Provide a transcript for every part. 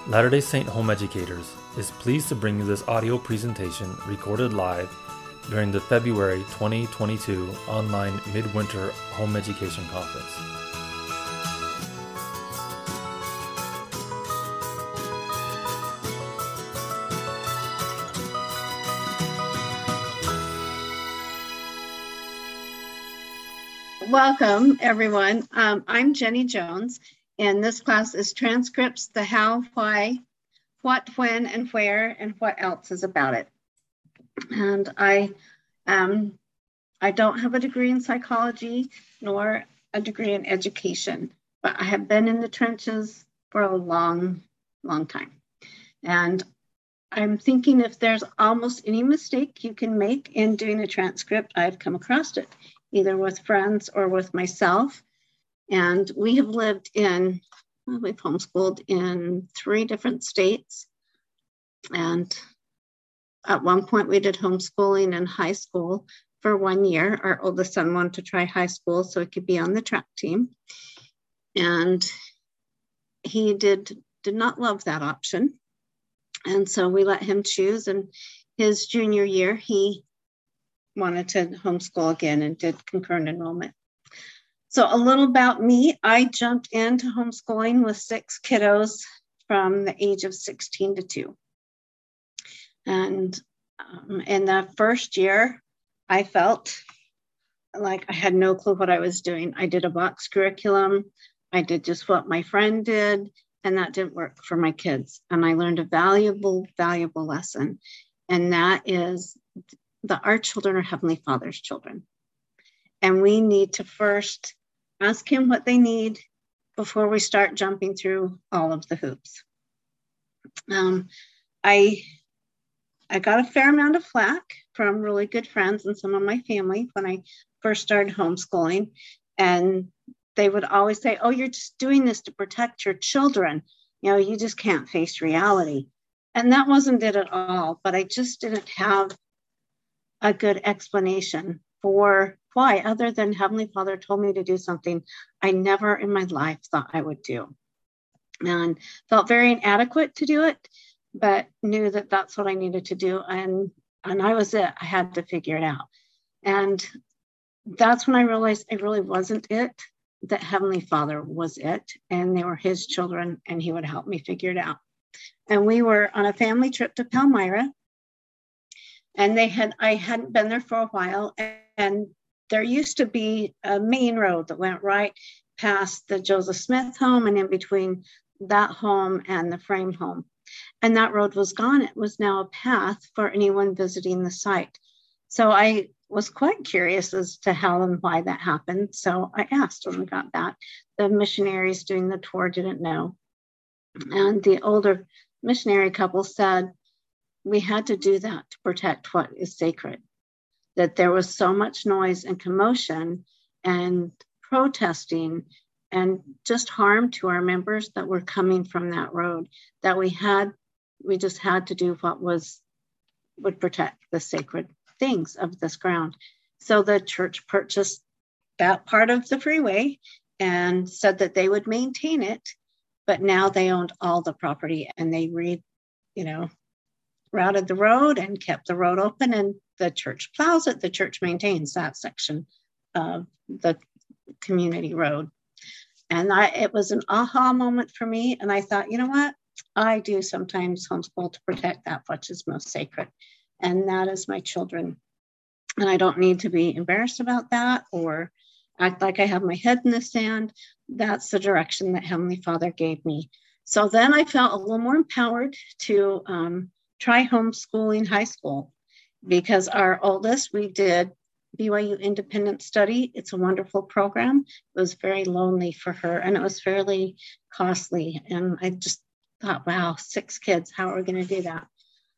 Latter-day Saint Home Educators is pleased to bring you this audio presentation recorded live during the February 2022 online Midwinter Home Education Conference. Welcome, everyone. I'm Jenny Jones, and this class is Transcripts, the how, why, what, when, and where, and what else is about it. And I don't have a degree in psychology nor a degree in education, but I have been in the trenches for a long, long time. And I'm thinking if there's almost any mistake you can make in doing a transcript, I've come across it, either with friends or with myself. And we have we've homeschooled in 3 different states. And at one point we did homeschooling in high school for 1 year. Our oldest son wanted to try high school so he could be on the track team. And he did not love that option. And so we let him choose. And his junior year, he wanted to homeschool again and did concurrent enrollment. So a little about me, I jumped into homeschooling with 6 kiddos from the age of 16 to 2. And in the first year, I felt like I had no clue what I was doing. I did a box curriculum. I did just what my friend did, and that didn't work for my kids. And I learned a valuable lesson, and that is that our children are Heavenly Father's children. And we need to first ask Him what they need before we start jumping through all of the hoops. I got a fair amount of flack from really good friends and some of my family when I first started homeschooling. And they would always say, oh, you're just doing this to protect your children. You know, you just can't face reality. And that wasn't it at all. But I just didn't have a good explanation for why, other than Heavenly Father told me to do something I never in my life thought I would do. And felt very inadequate to do it, but knew that that's what I needed to do. And I was it. I had to figure it out. And that's when I realized it really wasn't it, that Heavenly Father was it, and they were His children, and He would help me figure it out. And we were on a family trip to Palmyra, and I hadn't been there for a while, and there used to be a main road that went right past the Joseph Smith home and in between that home and the Frame home. And that road was gone. It was now a path for anyone visiting the site. So I was quite curious as to how and why that happened. So I asked when we got back. The missionaries doing the tour didn't know. And the older missionary couple said, we had to do that to protect what is sacred. That there was so much noise and commotion and protesting and just harm to our members that were coming from that road, that we just had to do what would protect the sacred things of this ground. So the church purchased that part of the freeway and said that they would maintain it, but now they owned all the property, and they routed the road and kept the road open, and the church plows it. The church maintains that section of the community road. And it was an aha moment for me. And I thought, you know what? I do sometimes homeschool to protect that which is most sacred. And that is my children. And I don't need to be embarrassed about that or act like I have my head in the sand. That's the direction that Heavenly Father gave me. So then I felt a little more empowered to try homeschooling high school, because our oldest, we did BYU Independent Study. It's a wonderful program. It was very lonely for her, and it was fairly costly. And I just thought, wow, 6 kids, how are we going to do that?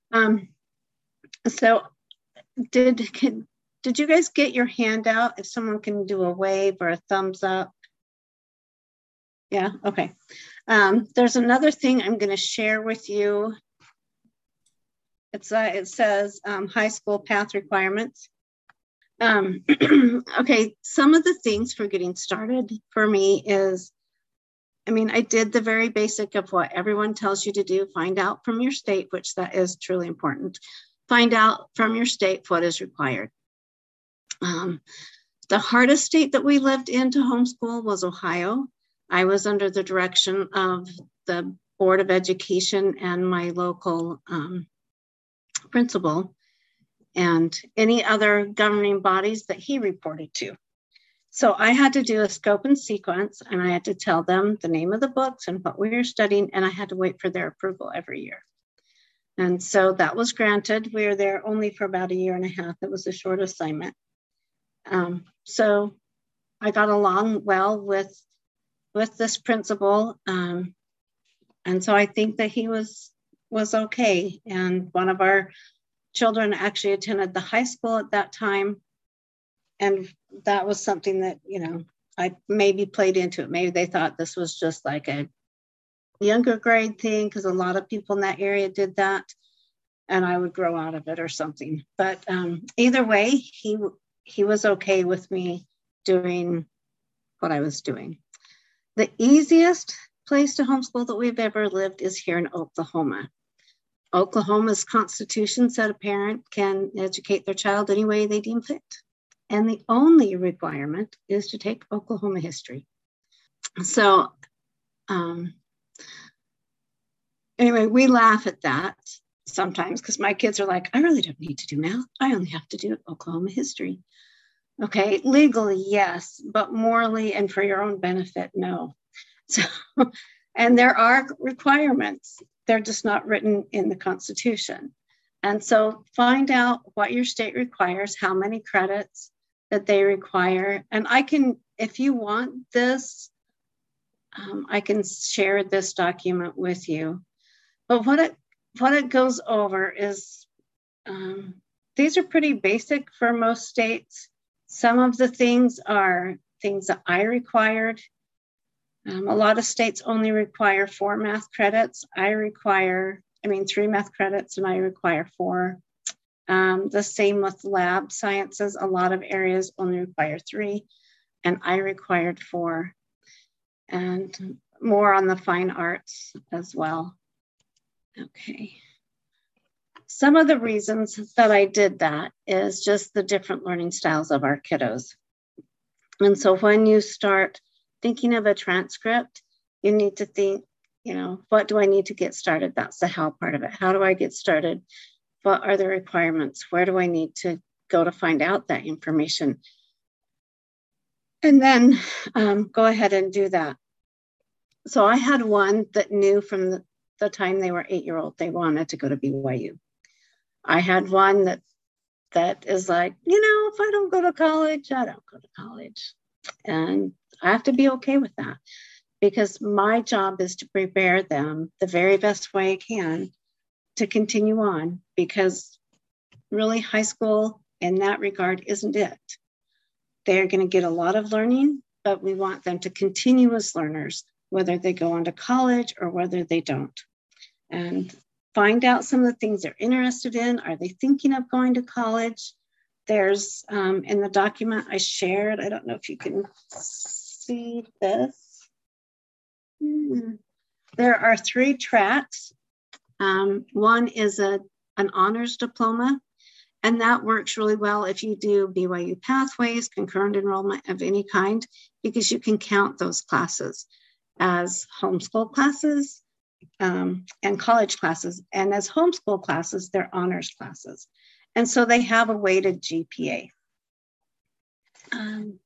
So did you guys get your hand out? If someone can do a wave or a thumbs up. Yeah, okay. There's another thing I'm going to share with you. It says high school path requirements. Okay, some of the things for getting started for me is I mean, I did the very basic of what everyone tells you to do. Find out from your state, which that is truly important. Find out from your state what is required. The hardest state that we lived in to homeschool was Ohio. I was under the direction of the Board of Education and my local principal and any other governing bodies that he reported to. So I had to do a scope and sequence, and I had to tell them the name of the books and what we were studying, and I had to wait for their approval every year. And so that was granted. We were there only for about 1.5 years. It was a short assignment. So I got along well with this principal. And so I think that he was okay. And one of our children actually attended the high school at that time. And that was something that, I maybe played into it. Maybe they thought this was just like a younger grade thing, because a lot of people in that area did that, and I would grow out of it or something. But either way, he was okay with me doing what I was doing. The easiest place to homeschool that we've ever lived is here in Oklahoma. Oklahoma's constitution said a parent can educate their child any way they deem fit. And the only requirement is to take Oklahoma history. So anyway, we laugh at that sometimes because my kids are like, I really don't need to do math. I only have to do Oklahoma history. Okay, legally, yes, but morally and for your own benefit, no. So, and there are requirements. They're just not written in the Constitution. And so find out what your state requires, how many credits that they require. And I can, if you want this, I can share this document with you. But what it goes over is, these are pretty basic for most states. Some of the things are things that I required. A lot of states only require 4 math credits. 3 math credits, and I require 4. The same with lab sciences. A lot of areas only require 3, and I required 4. And more on the fine arts as well. Okay. Some of the reasons that I did that is just the different learning styles of our kiddos. And so when you start thinking of a transcript, you need to think, what do I need to get started? That's the how part of it. How do I get started? What are the requirements? Where do I need to go to find out that information? And then go ahead and do that. So I had one that knew from the time they were 8-year-old, they wanted to go to BYU. I had one that is like, if I don't go to college, I don't go to college. And I have to be okay with that, because my job is to prepare them the very best way I can to continue on, because really high school in that regard isn't it. They're going to get a lot of learning, but we want them to continue as learners, whether they go on to college or whether they don't. And find out some of the things they're interested in. Are they thinking of going to college? There's in the document I shared, I don't know if you can see this. There are 3 tracks. One is an honors diploma, and that works really well if you do BYU Pathways, concurrent enrollment of any kind, because you can count those classes as homeschool classes and college classes. And as homeschool classes, they're honors classes. And so they have a weighted GPA. I'm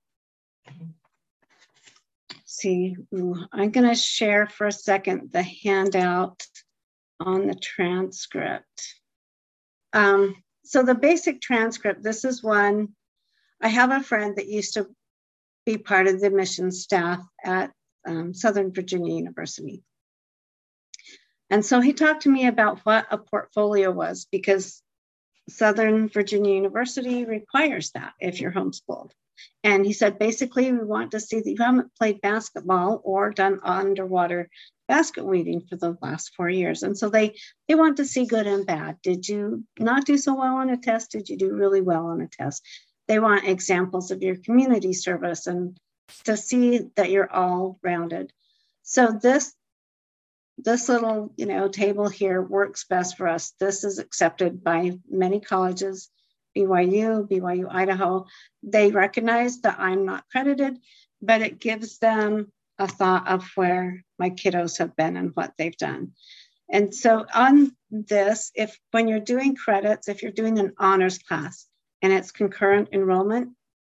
going to share for a second the handout on the transcript. So the basic transcript, this is one. I have a friend that used to be part of the admissions staff at Southern Virginia University. And so he talked to me about what a portfolio was, because Southern Virginia University requires that if you're homeschooled. And he said, basically, we want to see that you haven't played basketball or done underwater basket weaving for the last 4 years. And so they want to see good and bad. Did you not do so well on a test? Did you do really well on a test? They want examples of your community service and to see that you're all rounded. So this little, table here works best for us. This is accepted by many colleges, BYU, Idaho. They recognize that I'm not credited, but it gives them a thought of where my kiddos have been and what they've done. And so on this, when you're doing credits, if you're doing an honors class and it's concurrent enrollment,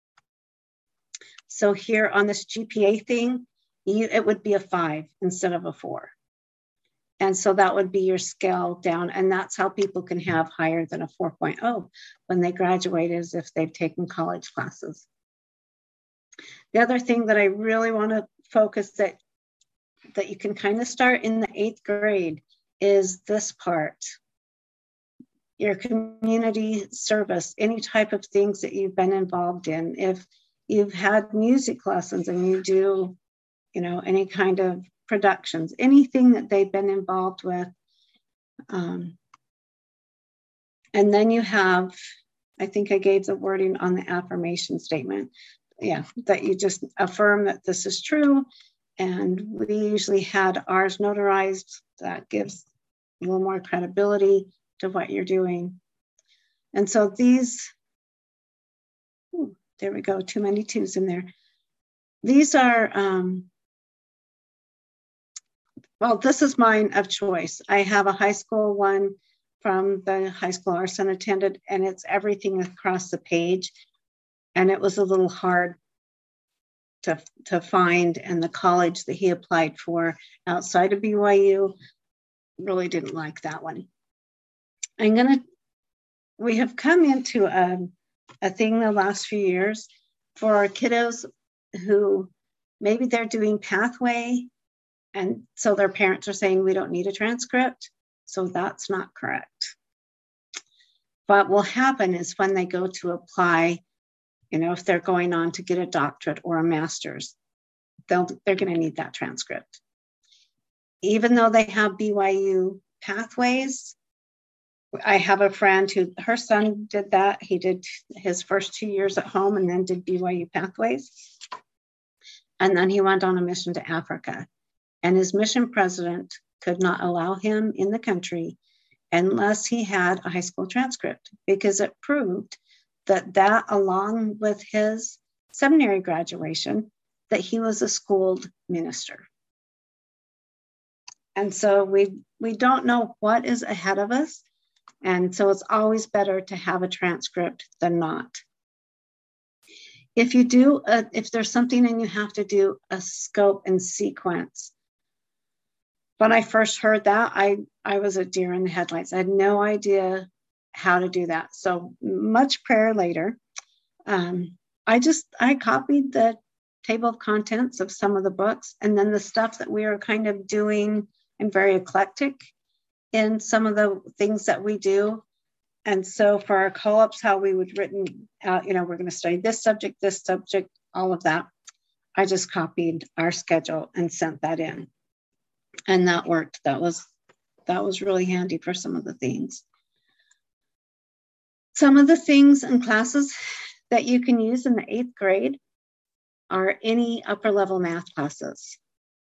so here on this GPA thing, it would be a 5 instead of a 4. And so that would be your scale down. And that's how people can have higher than a 4.0 when they graduate, is if they've taken college classes. The other thing that I really want to focus that you can kind of start in the 8th grade is this part. Your community service, any type of things that you've been involved in. If you've had music lessons and you do, any kind of productions, anything that they've been involved with. And then you have, I think I gave the wording on the affirmation statement. Yeah, that you just affirm that this is true. And we usually had ours notarized. That gives a little more credibility to what you're doing. And so these, there we go, too many twos in there. These are, well, this is mine of choice. I have a high school one from the high school our son attended, and it's everything across the page. And it was a little hard to find, and the college that he applied for outside of BYU really didn't like that one. We have come into a thing the last few years for our kiddos who maybe they're doing pathway, and so their parents are saying we don't need a transcript. So that's not correct. What will happen is when they go to apply, if they're going on to get a doctorate or a master's, they're going to need that transcript. Even though they have BYU pathways, I have a friend who, her son did that. He did his first 2 years at home and then did BYU pathways. And then he went on a mission to Africa. And his mission president could not allow him in the country unless he had a high school transcript, because it proved that along with his seminary graduation, that he was a schooled minister. And so we don't know what is ahead of us. And so it's always better to have a transcript than not. If there's something and you have to do a scope and sequence, when I first heard that, I was a deer in the headlights. I had no idea how to do that. So much prayer later, I copied the table of contents of some of the books, and then the stuff that we were kind of doing, and very eclectic in some of the things that we do. And so for our co-ops, how we would written out, we're going to study this subject, all of that. I just copied our schedule and sent that in. And that worked. That was really handy for some of the things. Some of the things and classes that you can use in the 8th grade are any upper level math classes.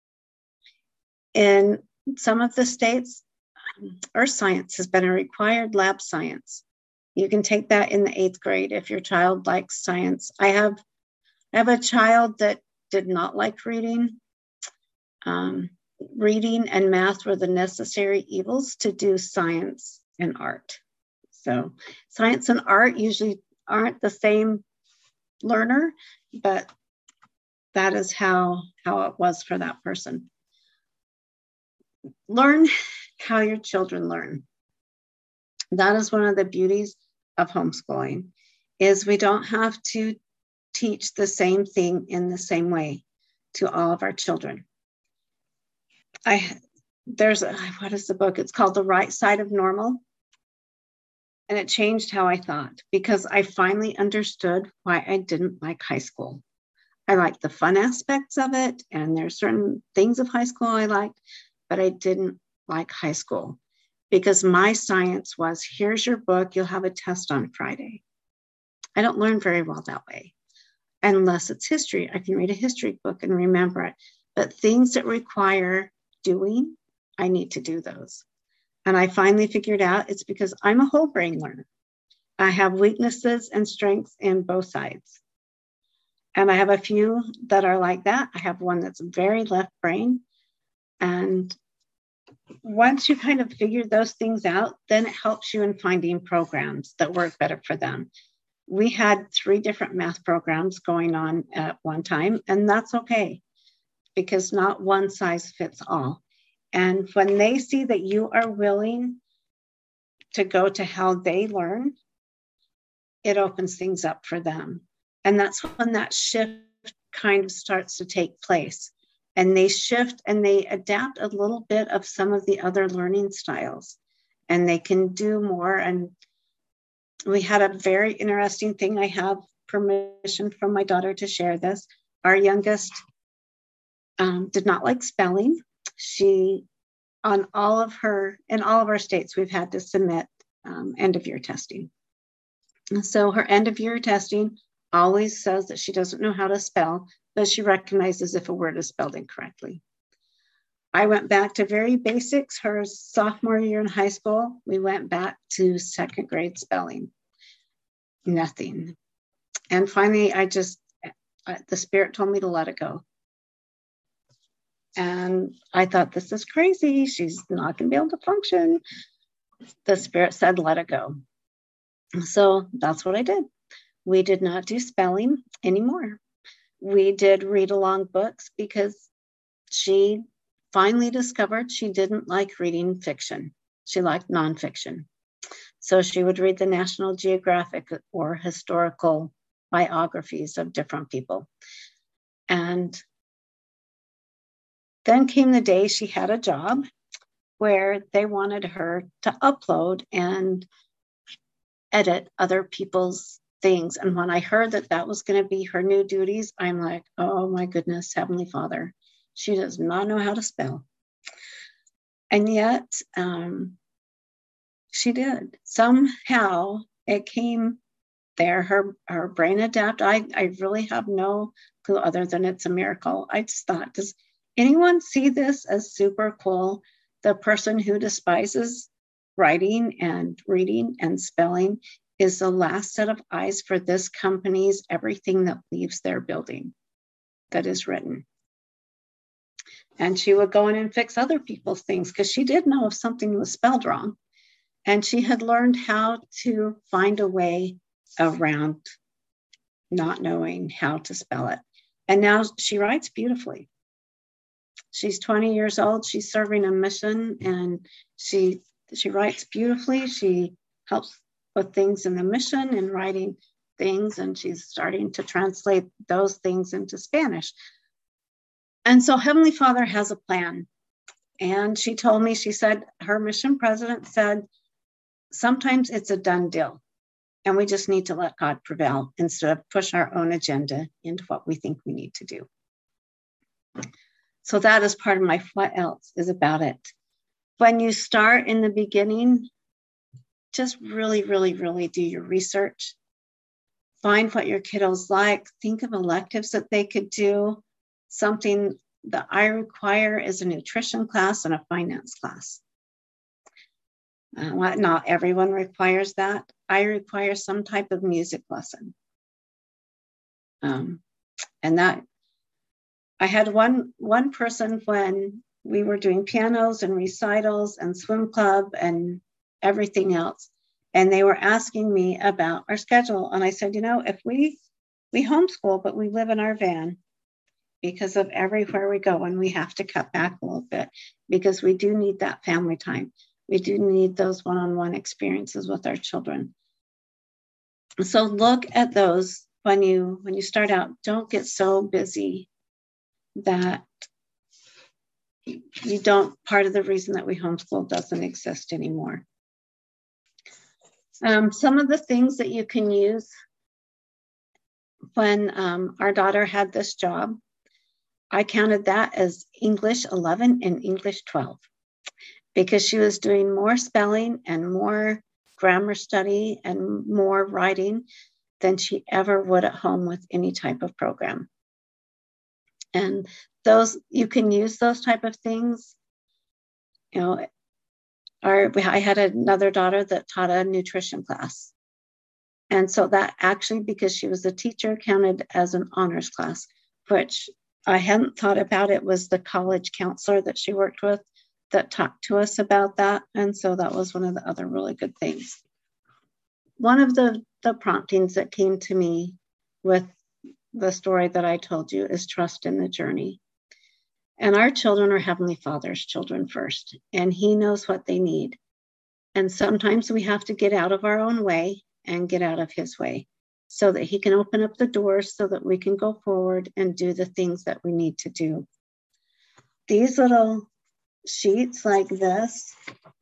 In some of the states, earth science has been a required lab science. You can take that in the 8th grade if your child likes science. I have a child that did not like reading. Reading and math were the necessary evils to do science and art. So science and art usually aren't the same learner, but that is how it was for that person. Learn how your children learn. That is one of the beauties of homeschooling, is we don't have to teach the same thing in the same way to all of our children. What is the book? It's called The Right Side of Normal. And it changed how I thought, because I finally understood why I didn't like high school. I liked the fun aspects of it, and there's certain things of high school I liked, but I didn't like high school because my science was, here's your book, you'll have a test on Friday. I don't learn very well that way. Unless it's history. I can read a history book and remember it. but things that require doing, I need to do those. And I finally figured out it's because I'm a whole brain learner. I have weaknesses and strengths in both sides. And I have a few that are like that. I have one that's very left brain. And once you kind of figure those things out, then it helps you in finding programs that work better for them. We had 3 different math programs going on at one time, and that's okay because not one size fits all. And when they see that you are willing to go to how they learn, it opens things up for them. And that's when that shift kind of starts to take place. And they shift and they adapt a little bit of some of the other learning styles. And they can do more. And we had a very interesting thing. I have permission from my daughter to share this. Our youngest did not like spelling. She, in all of our states, we've had to submit end of year testing. So her end of year testing always says that she doesn't know how to spell, but she recognizes if a word is spelled incorrectly. I went back to very basics. Her sophomore year in high school, we went back to 2nd grade spelling. Nothing. And finally, the Spirit told me to let it go. And I thought, this is crazy. She's not going to be able to function. The Spirit said, let it go. So that's what I did. We did not do spelling anymore. We did read along books because she finally discovered she didn't like reading fiction. She liked nonfiction. So she would read the National Geographic or historical biographies of different people. And then came the day she had a job where they wanted her to upload and edit other people's things. And when I heard that that was going to be her new duties, I'm like, oh my goodness, Heavenly Father, she does not know how to spell. And yet she did. Somehow it came there. Her brain adapted. I really have no clue other than it's a miracle. I just thought, does anyone see this as super cool? The person who despises writing and reading and spelling is the last set of eyes for this company's everything that leaves their building that is written. And she would go in and fix other people's things because she did know if something was spelled wrong. And she had learned how to find a way around not knowing how to spell it. And now she writes beautifully. She's 20 years old. She's serving a mission and she writes beautifully. She helps with things in the mission and writing things, and she's starting to translate those things into Spanish. And so Heavenly Father has a plan. And she told me, she said, her mission president said, sometimes it's a done deal. And we just need to let God prevail instead of push our own agenda into what we think we need to do. So that is part of my what else is about it. When you start in the beginning, just really, really, really do your research. Find what your kiddos like. Think of electives that they could do. Something that I require is a nutrition class and a finance class. Not everyone requires that. I require some type of music lesson. And that, I had one person when we were doing pianos and recitals and swim club and everything else, and they were asking me about our schedule. And I said, if we homeschool, but we live in our van because of everywhere we go, and we have to cut back a little bit because we do need that family time. We do need those one-on-one experiences with our children. So look at those when you start out. Don't get so busy that you don't, part of the reason that we homeschool doesn't exist anymore. Some of the things that you can use when our daughter had this job, I counted that as English 11 and English 12 because she was doing more spelling and more grammar study and more writing than she ever would at home with any type of program. And those, you can use those type of things. You know, I had another daughter that taught a nutrition class. And so that actually, because she was a teacher, counted as an honors class, which I hadn't thought about. It was the college counselor that she worked with that talked to us about that. And so that was one of the other really good things. One of the promptings that came to me with the story that I told you is trust in the journey. And our children are Heavenly Father's children first, and He knows what they need. And sometimes we have to get out of our own way and get out of His way so that He can open up the doors so that we can go forward and do the things that we need to do. These little sheets like this,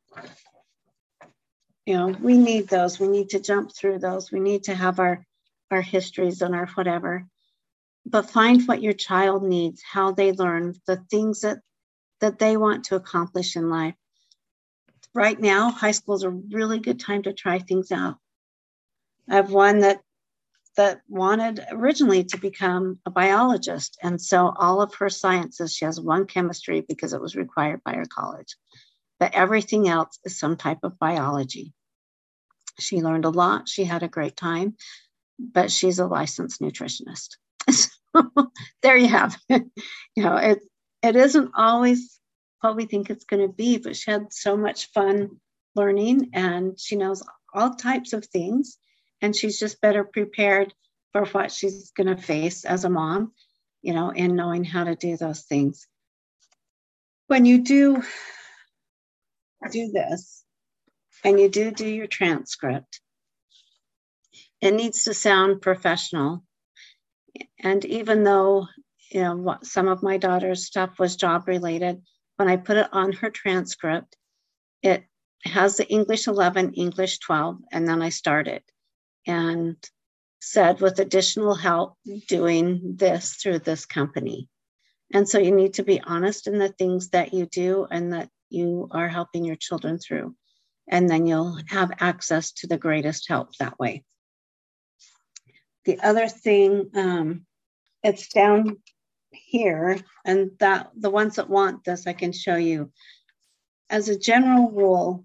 you know, we need those. We need to jump through those. We need to have our histories and our whatever. But find what your child needs, how they learn, the things that they want to accomplish in life. Right now, high school is a really good time to try things out. I have one that wanted originally to become a biologist. And so all of her sciences, she has one chemistry because it was required by her college. But everything else is some type of biology. She learned a lot. She had a great time, but she's a licensed nutritionist. So there you have it. You know, it isn't always what we think it's going to be, but she had so much fun learning, and she knows all types of things, and she's just better prepared for what she's going to face as a mom, you know, in knowing how to do those things. When you do this and you do your transcript, it needs to sound professional. And even though, you know, some of my daughter's stuff was job related, when I put it on her transcript, it has the English 11, English 12, and then I started and said, with additional help doing this through this company. And so you need to be honest in the things that you do and that you are helping your children through. And then you'll have access to the greatest help that way. The other thing, it's down here, and that the ones that want this, I can show you. As a general rule,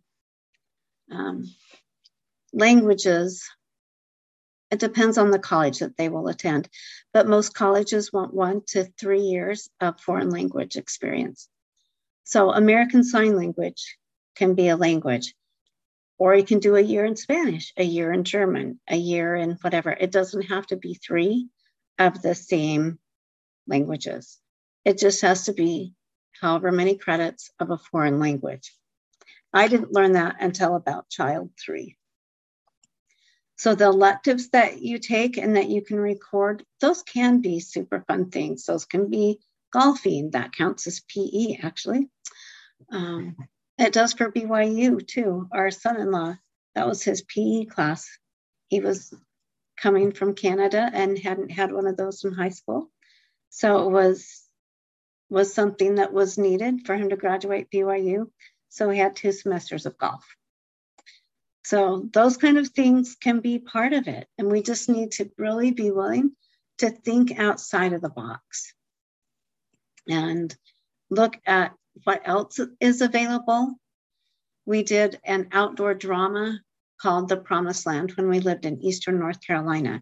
languages, it depends on the college that they will attend, but most colleges want 1 to 3 years of foreign language experience. So American Sign Language can be a language, or you can do a year in Spanish, a year in German, a year in whatever. It doesn't have to be 3 of the same languages. It just has to be however many credits of a foreign language. I didn't learn that until about child 3. So the electives that you take and that you can record, those can be super fun things. Those can be golfing. That counts as PE, actually. It does for BYU, too. Our son-in-law, that was his PE class. He was coming from Canada and hadn't had one of those in high school. So it was something that was needed for him to graduate BYU. So he had 2 semesters of golf. So those kind of things can be part of it. And we just need to really be willing to think outside of the box and look at what else is available. We did an outdoor drama called The Promised Land when we lived in Eastern North Carolina.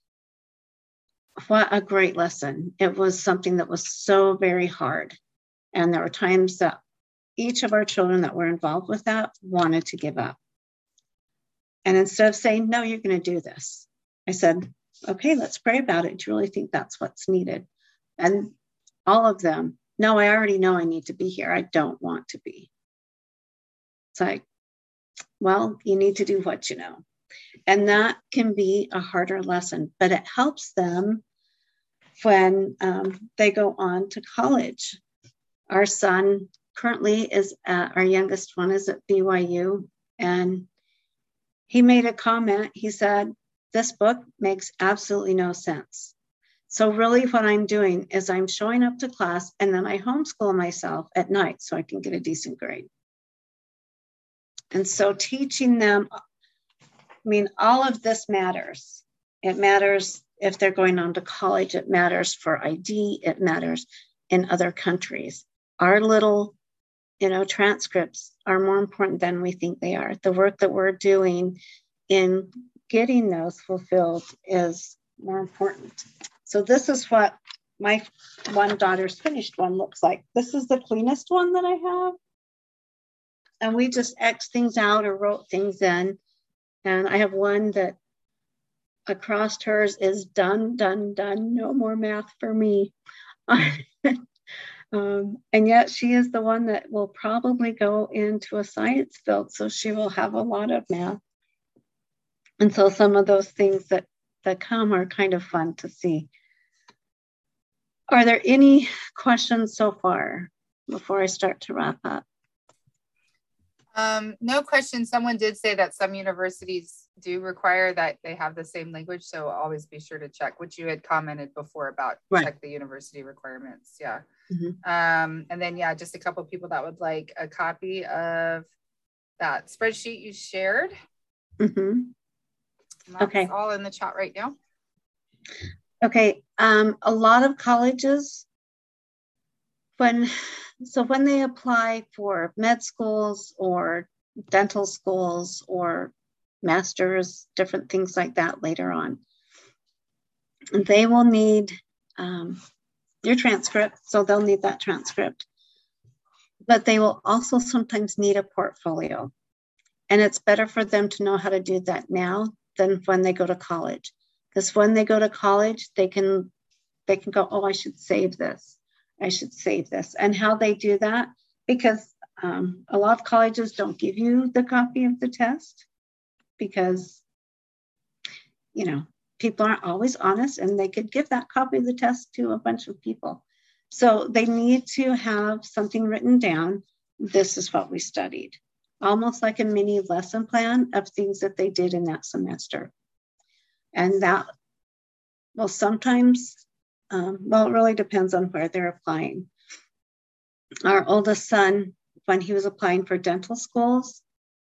What a great lesson. It was something that was so very hard. And there were times that each of our children that were involved with that wanted to give up. And instead of saying, no, you're going to do this, I said, okay, let's pray about it. Do you really think that's what's needed? And all of them, no, I already know I need to be here. I don't want to be. It's like, well, you need to do what you know. And that can be a harder lesson, but it helps them when they go on to college. Our son currently is our youngest one is at BYU, and he made a comment. He said, this book makes absolutely no sense. So really what I'm doing is I'm showing up to class and then I homeschool myself at night so I can get a decent grade. And so teaching them, I mean, all of this matters. It matters if they're going on to college. It matters for ID. It matters in other countries. Our little, transcripts are more important than we think they are. The work that we're doing in getting those fulfilled is more important. So this is what my one daughter's finished one looks like. This is the cleanest one that I have. And we just X things out or wrote things in. And I have one that across hers is done, done, done. No more math for me. And yet she is the one that will probably go into a science field. So she will have a lot of math. And so some of those things that come are kind of fun to see. Are there any questions so far before I start to wrap up? No question. Someone did say that some universities do require that they have the same language. So always be sure to check, which you had commented before about check the university requirements. Yeah. Mm-hmm. And then, just a couple of people that would like a copy of that spreadsheet you shared. Mm-hmm. Okay. All in the chat right now. Okay. A lot of colleges, when they apply for med schools or dental schools or masters, different things like that later on, they will need your transcript. So they'll need that transcript. But they will also sometimes need a portfolio. And it's better for them to know how to do that now than when they go to college. Because when they go to college, they can go, oh, I should save this. I should save this. And how they do that, because a lot of colleges don't give you the copy of the test because, people aren't always honest, and they could give that copy of the test to a bunch of people. So they need to have something written down. This is what we studied, almost like a mini lesson plan of things that they did in that semester. And that will sometimes, it really depends on where they're applying. Our oldest son, when he was applying for dental schools,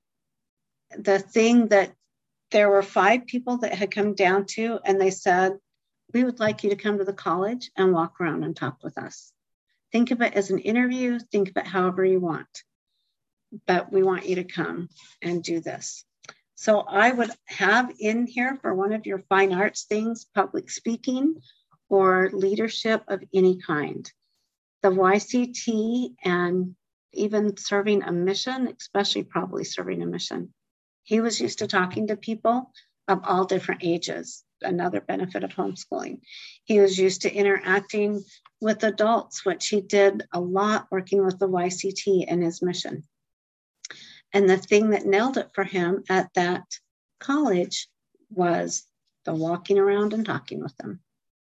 the thing that there were 5 people that had come down to, and they said, we would like you to come to the college and walk around and talk with us. Think of it as an interview, think of it however you want, but we want you to come and do this. So I would have in here for one of your fine arts things, public speaking or leadership of any kind. The YCT and even serving a mission, especially probably serving a mission. He was used to talking to people of all different ages, another benefit of homeschooling. He was used to interacting with adults, which he did a lot working with the YCT and his mission. And the thing that nailed it for him at that college was the walking around and talking with them.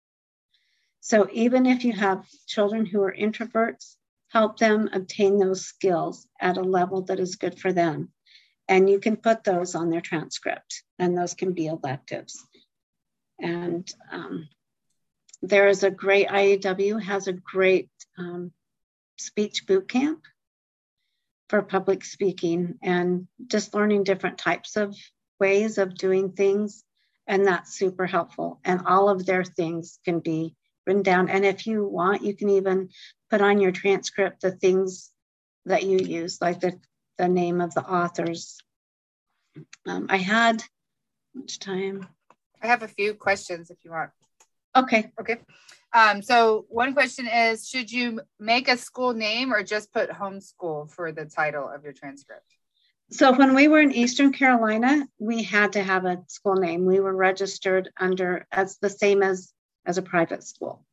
So even if you have children who are introverts, help them obtain those skills at a level that is good for them. And you can put those on their transcript, and those can be electives. And there is a great, IAW has a great speech boot camp for public speaking and just learning different types of ways of doing things. And that's super helpful. And all of their things can be written down. And if you want, you can even put on your transcript the things that you use, like the name of the authors. I had, much time? I have a few questions if you want. Okay. So one question is, should you make a school name or just put homeschool for the title of your transcript? So when we were in Eastern Carolina, we had to have a school name. We were registered under as the same as a private school.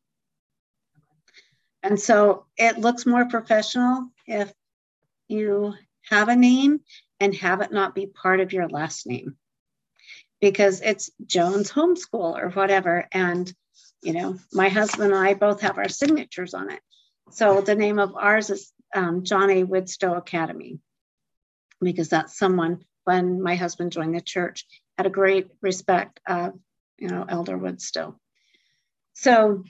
And so it looks more professional if you have a name and have it not be part of your last name, because it's Jones Homeschool or whatever. And, my husband and I both have our signatures on it. So the name of ours is John A. Widstow Academy, because that's someone, when my husband joined the church, had a great respect of, Elder Widstow. So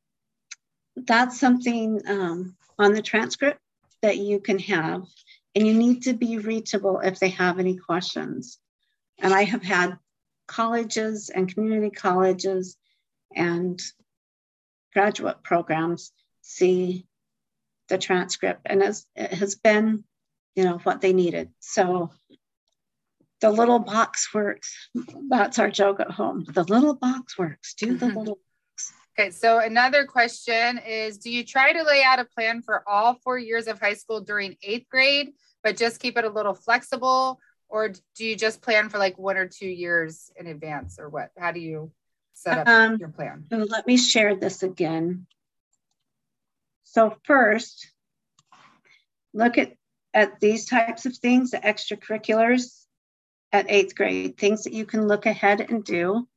that's something on the transcript that you can have, and you need to be reachable if they have any questions. And I have had colleges and community colleges and graduate programs see the transcript, and it has been, what they needed. So the little box works. That's our joke at home. The little box works. Do the little box. Okay, so another question is, do you try to lay out a plan for all 4 years of high school during 8th grade, but just keep it a little flexible? Or do you just plan for like 1 or 2 years in advance, or what? How do you set up your plan? Let me share this again. So first, look at these types of things, the extracurriculars at 8th grade, things that you can look ahead and do.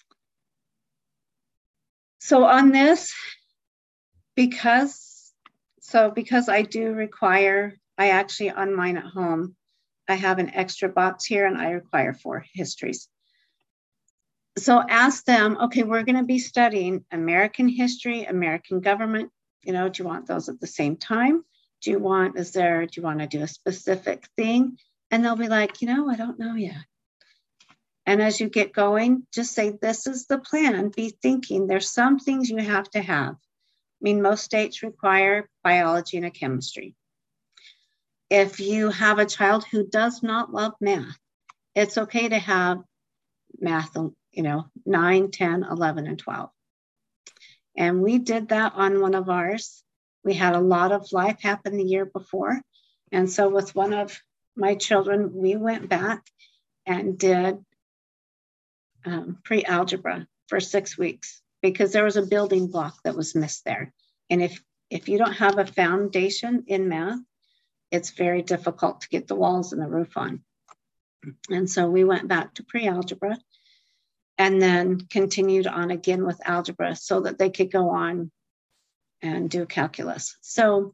So on this, because I do require, I actually on mine at home, I have an extra box here and I require 4 histories. So ask them, okay, we're going to be studying American history, American government. Do you want those at the same time? Do you want to do a specific thing? And they'll be like, I don't know yet. And as you get going, just say, this is the plan. Be thinking there's some things you have to have. I mean, most states require biology and a chemistry. If you have a child who does not love math, it's okay to have math, 9, 10, 11, and 12. And we did that on one of ours. We had a lot of life happen the year before. And so with one of my children, we went back and did pre-algebra for 6 weeks because there was a building block that was missed there. And if you don't have a foundation in math, it's very difficult to get the walls and the roof on. And so we went back to pre-algebra and then continued on again with algebra so that they could go on and do calculus. So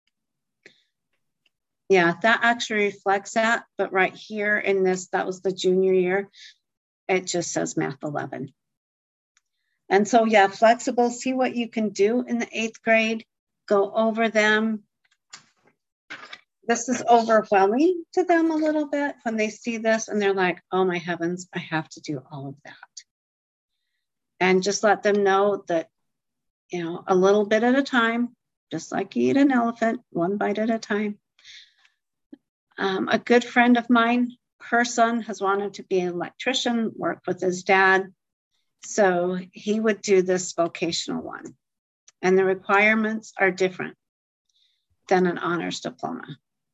yeah, that actually reflects that. But right here in this, that was the junior year, it just says math 11. And so, yeah, flexible, see what you can do in the 8th grade, go over them. This is overwhelming to them a little bit when they see this and they're like, oh my heavens, I have to do all of that. And just let them know that, a little bit at a time, just like you eat an elephant, one bite at a time. A good friend of mine, her son has wanted to be an electrician, work with his dad. So he would do this vocational one. And the requirements are different than an honors diploma.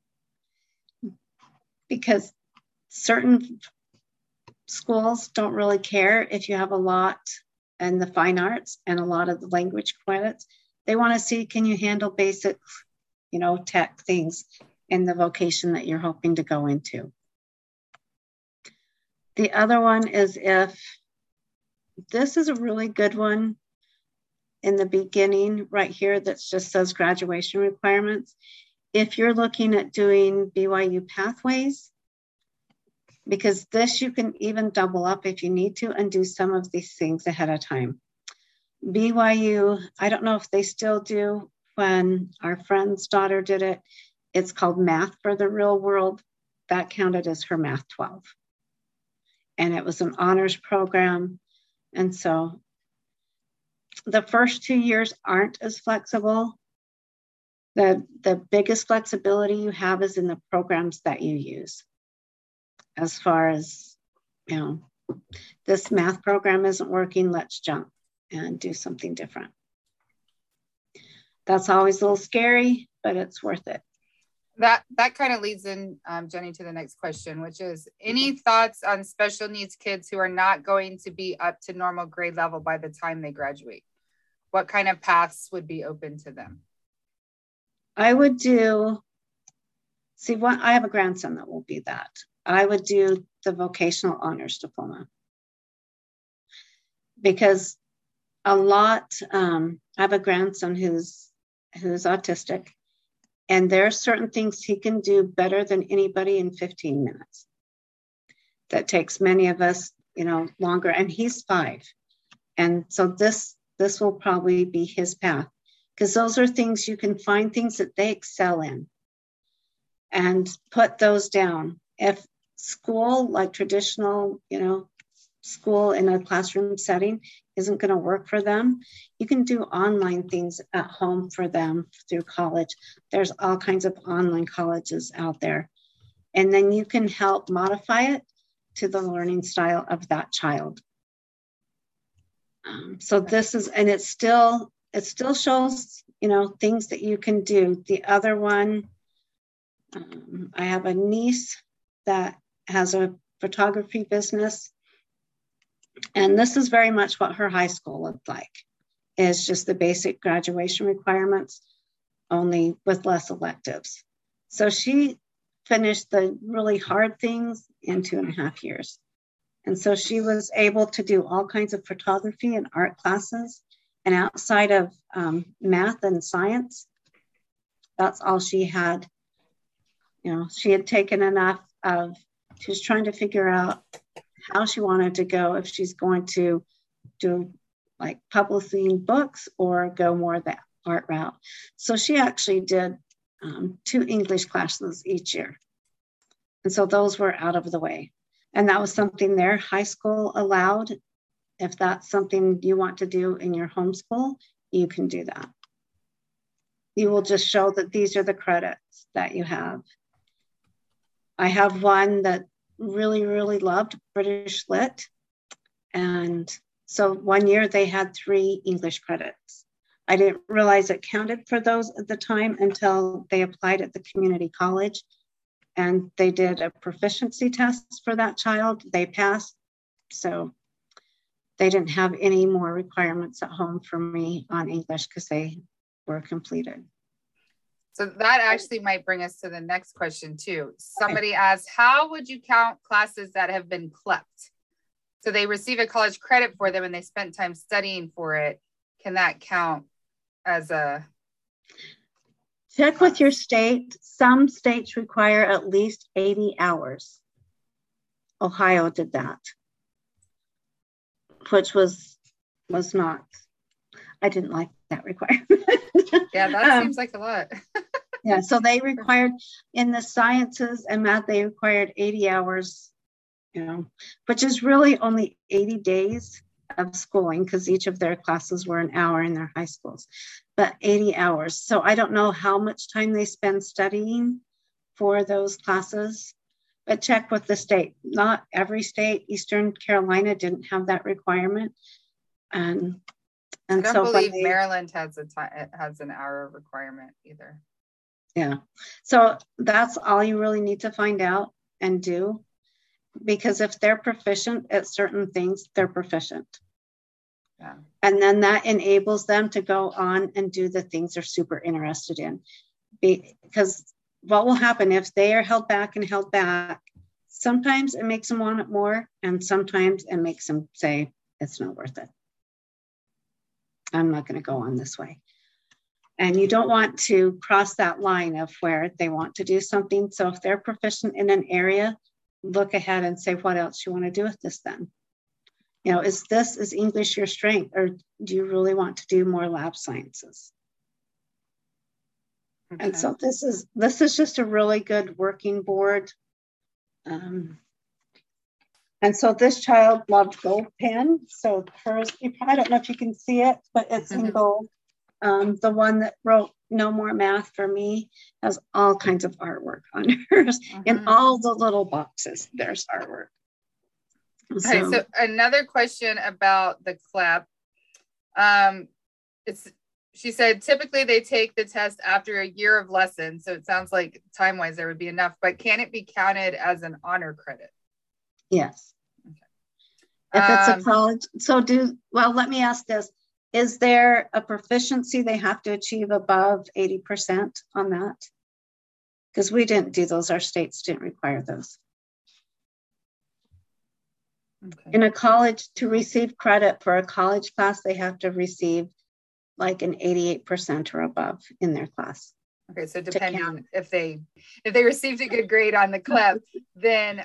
Because certain schools don't really care if you have a lot in the fine arts and a lot of the language credits. They want to see, can you handle basic, tech things in the vocation that you're hoping to go into. The other one is this is a really good one in the beginning right here that just says graduation requirements. If you're looking at doing BYU pathways, because this you can even double up if you need to and do some of these things ahead of time. BYU, I don't know if they still do. When our friend's daughter did it, it's called Math for the Real World. That counted as her Math 12. And it was an honors program. And so the first 2 years aren't as flexible. The biggest flexibility you have is in the programs that you use. As far as, this math program isn't working, let's jump and do something different. That's always a little scary, but it's worth it. That kind of leads in, Jenny, to the next question, which is, any thoughts on special needs kids who are not going to be up to normal grade level by the time they graduate? What kind of paths would be open to them? I would do, I have a grandson that will be that. I would do the vocational honors diploma because a lot, I have a grandson who's autistic, and there are certain things he can do better than anybody in 15 minutes. That takes many of us, longer, and he's 5. And so this will probably be his path, because those are things you can find things that they excel in and put those down. If school, like traditional, school in a classroom setting isn't going to work for them, you can do online things at home for them through college. There's all kinds of online colleges out there. And then you can help modify it to the learning style of that child. So this is, and it still shows, things that you can do. The other one, I have a niece that has a photography business. And this is very much what her high school looked like. It's just the basic graduation requirements, only with less electives. So she finished the really hard things in 2.5 years. And so she was able to do all kinds of photography and art classes. And outside of math and science, that's all she had. She had taken enough of, she was trying to figure out how she wanted to go, if she's going to do like publishing books or go more that art route. So she actually did 2 English classes each year. And so those were out of the way. And that was something their high school allowed. If that's something you want to do in your homeschool, you can do that. You will just show that these are the credits that you have. I have one that really, really loved British Lit. And so one year they had 3 English credits. I didn't realize it counted for those at the time until they applied at the community college. And they did a proficiency test for that child. They passed. So they didn't have any more requirements at home for me on English because they were completed. So that actually might bring us to the next question too. Somebody asked, how would you count classes that have been clept? So they receive a college credit for them and they spent time studying for it. Can that count as a... Check with your state. Some states require at least 80 hours. Ohio did that, which was not, I didn't like that requirement. Yeah, that seems like a lot. Yeah, so they required, in the sciences and math, they required 80 hours, which is really only 80 days of schooling because each of their classes were an hour in their high schools, but 80 hours. So I don't know how much time they spend studying for those classes, but check with the state. Not every state, Eastern Carolina didn't have that requirement. And I don't believe Maryland has an hour requirement either. Yeah. So that's all you really need to find out and do. Because if they're proficient at certain things, they're proficient. Yeah. And then that enables them to go on and do the things they're super interested in. Because what will happen if they are held back, sometimes it makes them want it more. And sometimes it makes them say, it's not worth it. I'm not going to go on this way. And you don't want to cross that line of where they want to do something. So if they're proficient in an area, look ahead and say, what else you want to do with this then? Is English your strength, or do you really want to do more lab sciences? Okay. And so this is just a really good working board. And so this child loved gold pen. So hers, I don't know if you can see it, but it's in gold. The one that wrote No More Math for Me has all kinds of artwork on hers. In all the little boxes, there's artwork. So another question about the CLEP. She said typically they take the test after a year of lessons. So it sounds like time-wise there would be enough, but can it be counted as an honor credit? Yes. Okay. If it's a college, let me ask this. Is there a proficiency they have to achieve above 80% on that? Because we didn't do those. Our states didn't require those. Okay. In a college, to receive credit for a college class, they have to receive like an 88% or above in their class. Okay, so depending if they received a good grade on the CLEP, then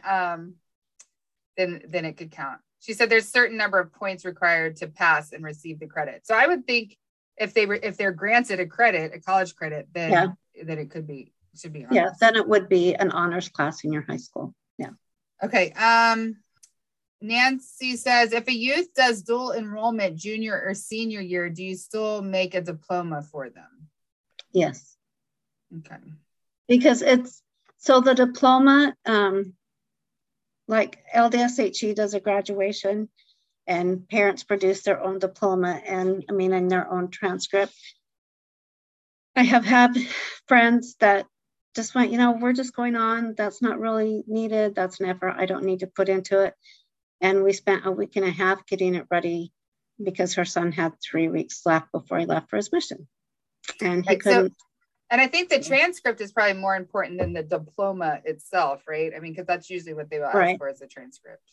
it could count. She said there's a certain number of points required to pass and receive the credit. So I would think if they're granted a college credit, then it should be. Honors. Yeah, then it would be an honors class in your high school. Yeah. Okay. Nancy says, if a youth does dual enrollment junior or senior year, do you still make a diploma for them? Yes. Okay. Because so the diploma, like LDSHE does a graduation and parents produce their own diploma and their own transcript. I have had friends that just went, we're just going on. That's not really needed. That's an effort I don't need to put into it. And we spent a week and a half getting it ready because her son had 3 weeks left before he left for his mission. And he couldn't. And I think the transcript is probably more important than the diploma itself, right? I mean, because that's usually what they will ask for as a transcript.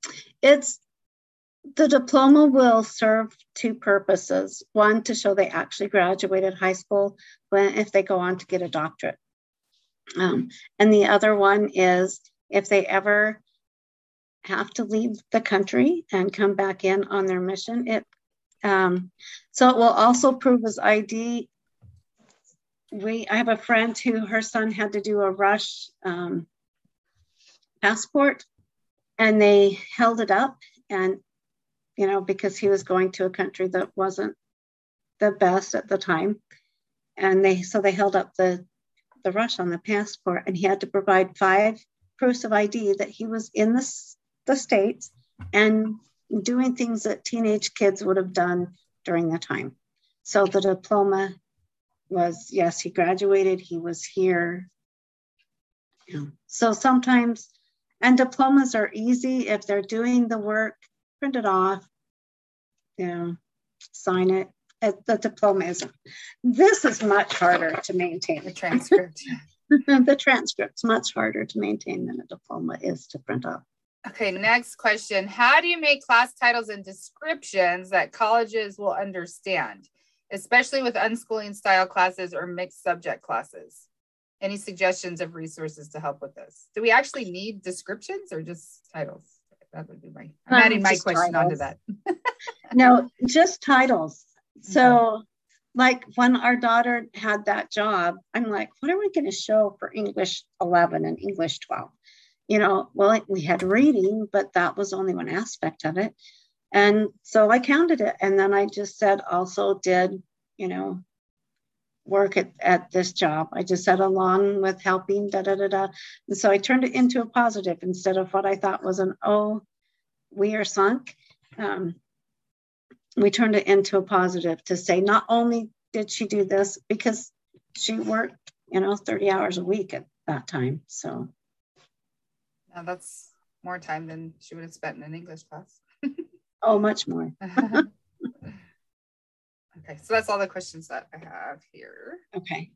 The diploma will serve two purposes. One, to show they actually graduated high school if they go on to get a doctorate. And the other one is if they ever have to leave the country and come back in on their mission. So it will also prove his ID. I have a friend who her son had to do a rush passport, and they held it up, and because he was going to a country that wasn't the best at the time, and they held up the rush on the passport, and he had to provide 5 proofs of ID that he was in the States and doing things that teenage kids would have done during the time. So the diploma was, yes, he graduated, he was here. So sometimes, and diplomas are easy if they're doing the work, print it off, sign it. The diploma isn't. This is much harder to maintain. The transcript. The transcript's much harder to maintain than a diploma is to print off. Okay, next question. How do you make class titles and descriptions that colleges will understand, especially with unschooling style classes or mixed subject classes? Any suggestions of resources to help with this? Do we actually need descriptions or just titles? That would be I'm adding my question titles. Onto that. No, just titles. So like when our daughter had that job, I'm like, what are we going to show for English 11 and English 12? Well, we had reading, but that was only one aspect of it. And so I counted it. And then I just said, also did, work at this job. I just said, along with helping, And so I turned it into a positive instead of what I thought was we are sunk. We turned it into a positive to say, not only did she do this, because she worked, 30 hours a week at that time. So. Now that's more time than she would have spent in an English class. Oh, much more. Okay, so that's all the questions that I have here. Okay.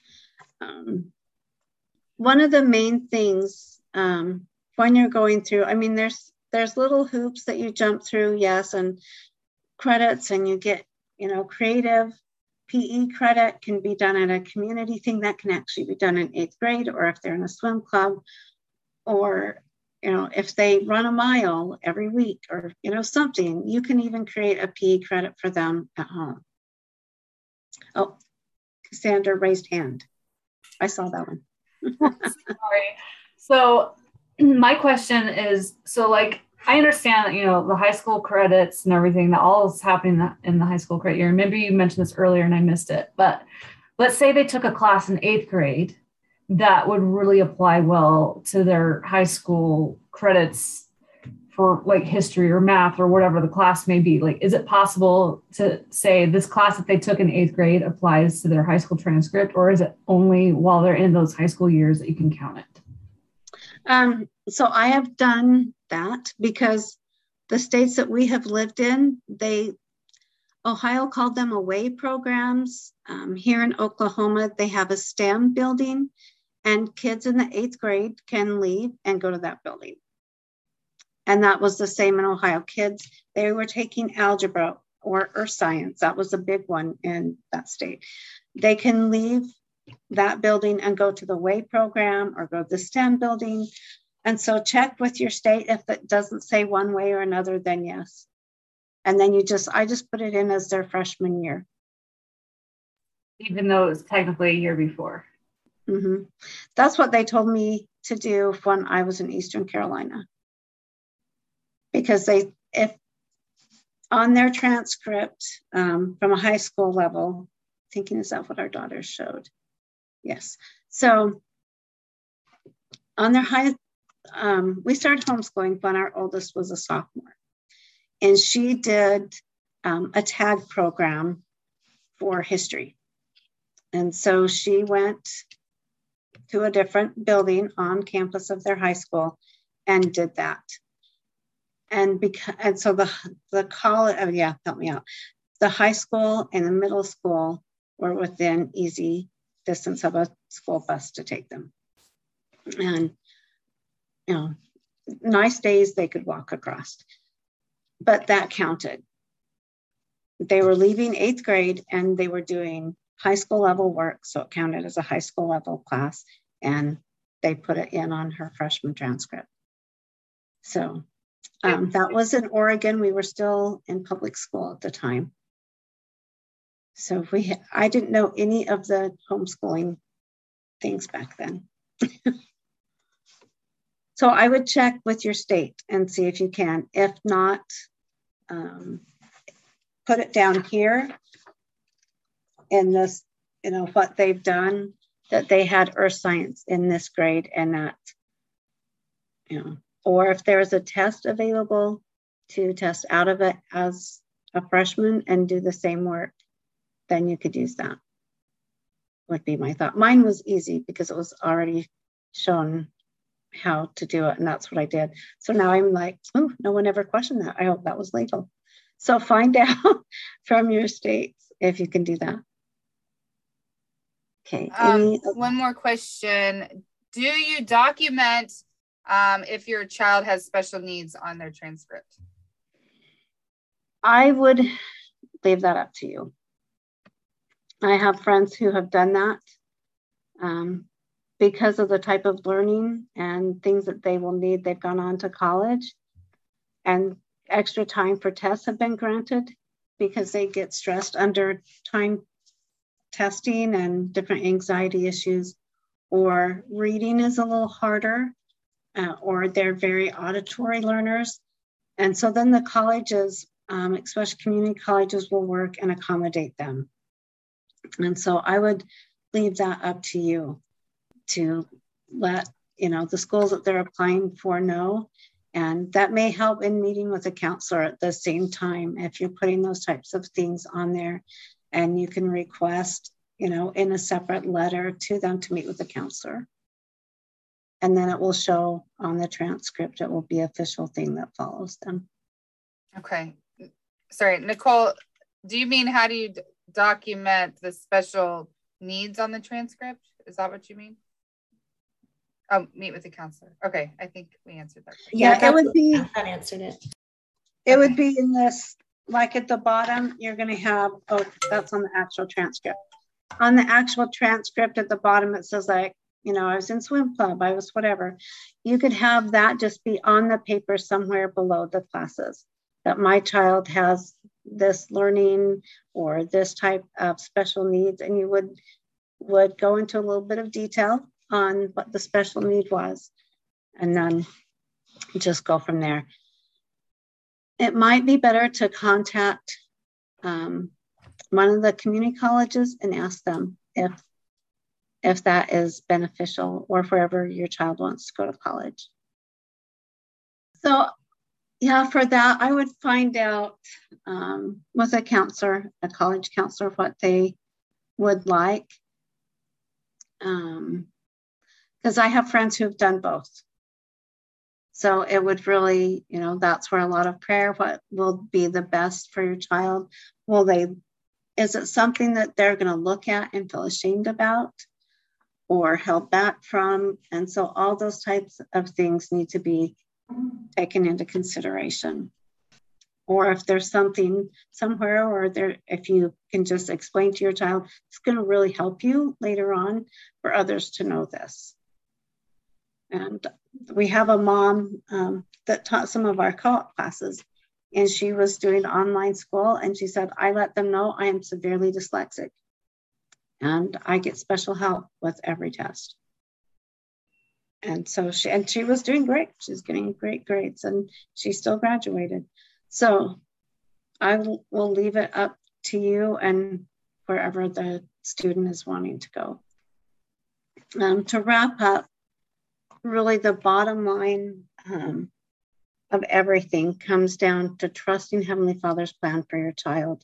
One of the main things when you're going through, there's little hoops that you jump through, yes, and credits, and you get, creative PE credit can be done at a community thing that can actually be done in 8th grade, or if they're in a swim club, or, if they run a mile every week, or, something, you can even create a PE credit for them at home. Oh, Cassandra raised hand. I saw that one. Sorry. So my question is, I understand that, the high school credits and everything, that all is happening in the high school credit year. Maybe you mentioned this earlier and I missed it, but let's say they took a class in 8th grade that would really apply well to their high school credits for history or math or whatever the class may be. Is it possible to say this class that they took in 8th grade applies to their high school transcript, or is it only while they're in those high school years that you can count it? So I have done that because the states that we have lived in, Ohio called them away programs. Here in Oklahoma, they have a STEM building, and kids in the 8th grade can leave and go to that building. And that was the same in Ohio. Kids, they were taking algebra or earth science. That was a big one in that state. They can leave that building and go to the WAY program or go to the STEM building. And so check with your state. If it doesn't say one way or another, then yes. And then I just put it in as their freshman year. Even though it was technically a year before. Mm-hmm. That's what they told me to do when I was in Eastern Carolina. because if on their transcript from a high school level, thinking is that what our daughter showed? Yes. So on their we started homeschooling when our oldest was a sophomore, and she did a tag program for history. And so she went to a different building on campus of their high school and did that. And so the college, help me out. The high school and the middle school were within easy distance of a school bus to take them. And, nice days they could walk across, but that counted. They were leaving 8th grade and they were doing high school level work. So it counted as a high school level class, and they put it in on her freshman transcript. So that was in Oregon. We were still in public school at the time. So I didn't know any of the homeschooling things back then. So I would check with your state and see if you can. If not, put it down here in this, what they've done, that they had earth science in this grade, and that, or if there's a test available to test out of it as a freshman and do the same work, then you could use that, would be my thought. Mine was easy because it was already shown how to do it, and that's what I did. So now I'm like, oh, no one ever questioned that. I hope that was legal. So find out from your states if you can do that. Okay. One more question. Do you document if your child has special needs on their transcript? I would leave that up to you. I have friends who have done that because of the type of learning and things that they will need. They've gone on to college, and extra time for tests have been granted because they get stressed under time testing and different anxiety issues, or reading is a little harder, or they're very auditory learners. And so then the colleges, especially community colleges, will work and accommodate them. And so I would leave that up to you to let the schools that they're applying for know. And that may help in meeting with a counselor at the same time if you're putting those types of things on there. And you can request, in a separate letter to them to meet with a counselor. And then it will show on the transcript. It will be an official thing that follows them. Okay. Sorry, Nicole, do you mean how do you document the special needs on the transcript? Is that what you mean? Oh, meet with the counselor. Okay, I think we answered that question. Yeah, it would be. That answered it. It would be in this, like at the bottom, you're going to have, that's on the actual transcript. On the actual transcript at the bottom, it says I was in swim club, I was whatever. You could have that just be on the paper somewhere below the classes, that my child has this learning or this type of special needs, and you would go into a little bit of detail on what the special need was, and then just go from there. It might be better to contact one of the community colleges and ask them if that is beneficial, or if wherever your child wants to go to college. So yeah, for that, I would find out with a counselor, a college counselor, what they would like. Because I have friends who've done both. So it would really, that's where a lot of prayer, what will be the best for your child? Is it something that they're going to look at and feel ashamed about or held back from? And so all those types of things need to be taken into consideration. Or if there's something somewhere, or if you can just explain to your child, it's going to really help you later on for others to know this. And we have a mom that taught some of our co-op classes, and she was doing online school, and she said, I let them know I am severely dyslexic and I get special help with every test. And so she was doing great. She's getting great grades, and she still graduated. So I will leave it up to you and wherever the student is wanting to go. To wrap up, really the bottom line of everything comes down to trusting Heavenly Father's plan for your child.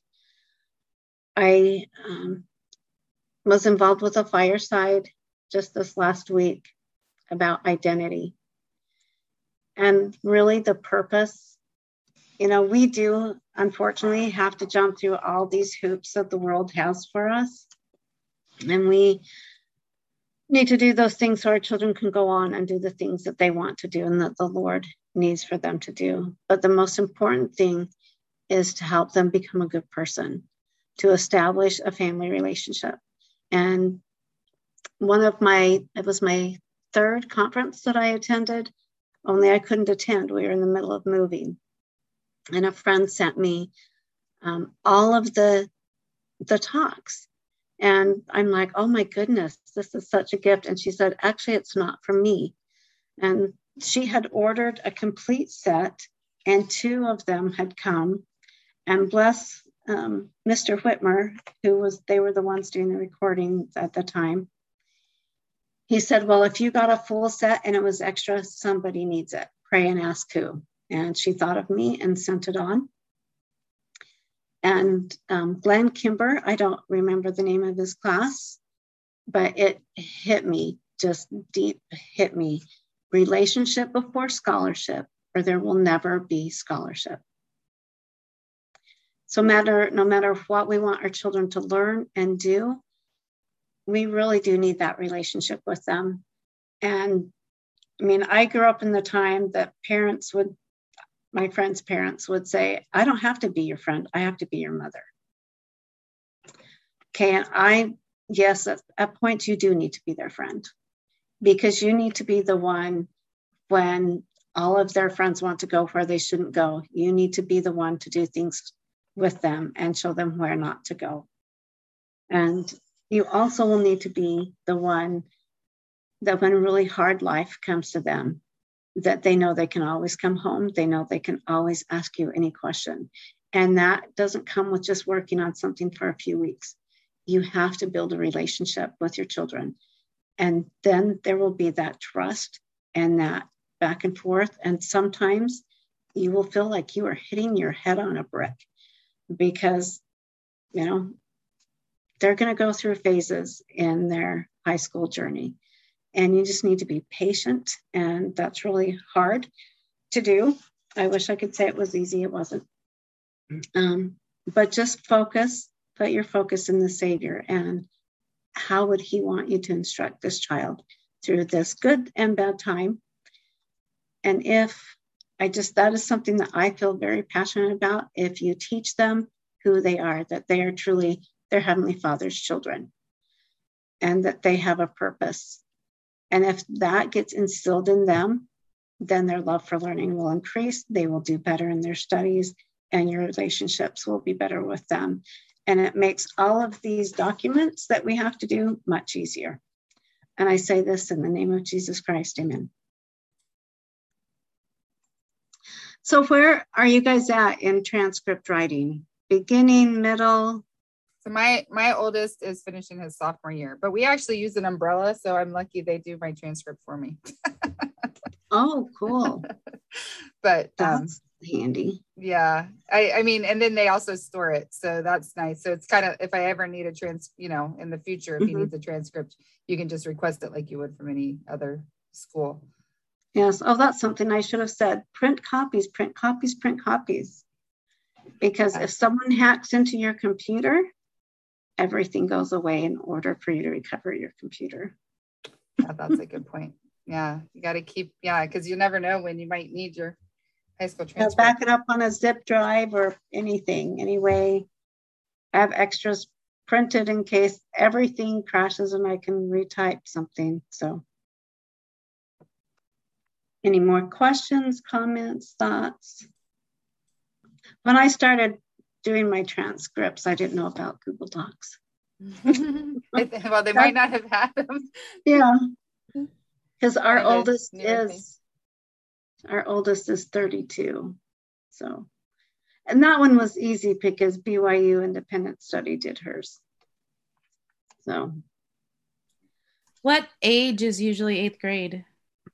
I was involved with a fireside just this last week about identity. And really the purpose, we do unfortunately have to jump through all these hoops that the world has for us. And we need to do those things so our children can go on and do the things that they want to do and that the Lord needs for them to do. But the most important thing is to help them become a good person, to establish a family relationship. And it was my third conference that I attended, only I couldn't attend. We were in the middle of moving. And a friend sent me all of the talks. And I'm like, oh my goodness, this is such a gift. And she said, actually, it's not for me. And she had ordered a complete set, and 2 of them had come. And bless Mr. Whitmer, they were the ones doing the recording at the time. He said, well, if you got a full set and it was extra, somebody needs it. Pray and ask who. And she thought of me and sent it on. And Glenn Kimber, I don't remember the name of his class, but it hit me, just deep hit me. Relationship before scholarship, or there will never be scholarship. So no matter what we want our children to learn and do, we really do need that relationship with them. And I mean, I grew up in the time that my friends' parents would say, I don't have to be your friend. I have to be your mother. Okay. And yes, at points you do need to be their friend, because you need to be the one when all of their friends want to go where they shouldn't go. You need to be the one to do things with them and show them where not to go. And you also will need to be the one that when really hard life comes to them, that they know they can always come home. They know they can always ask you any question. And that doesn't come with just working on something for a few weeks. You have to build a relationship with your children. And then there will be that trust and that back and forth. And sometimes you will feel like you are hitting your head on a brick, because, they're going to go through phases in their high school journey. And you just need to be patient. And that's really hard to do. I wish I could say it was easy. It wasn't. But just put your focus in the Savior. And how would he want you to instruct this child through this good and bad time? And that is something that I feel very passionate about. If you teach them who they are, that they are truly their Heavenly Father's children, and that they have a purpose. And if that gets instilled in them, then their love for learning will increase. They will do better in their studies, and your relationships will be better with them. And it makes all of these documents that we have to do much easier. And I say this in the name of Jesus Christ, amen. So where are you guys at in transcript writing? Beginning, middle? So my oldest is finishing his sophomore year, but we actually use an umbrella. So I'm lucky they do my transcript for me. Oh, cool. But that's handy. Yeah. I mean, and then they also store it. So that's nice. So it's kind of, if I ever need a in the future, if you need the transcript, you can just request it like you would from any other school. Yes. Oh, that's something I should have said. Print copies, print copies, print copies. Because if someone hacks into your computer, everything goes away in order for you to recover your computer. Yeah, that's a good point. Yeah, you got to keep, because you never know when you might need your high school transcript. Back it up on a zip drive or anything. Anyway, I have extras printed in case everything crashes and I can retype something. So, any more questions, comments, thoughts? When I started doing my transcripts, I didn't know about Google Docs. Well, they might not have had them. Yeah. because our oldest is 32. So, and that one was easy because BYU Independent Study did hers. So, what age is usually 8th grade?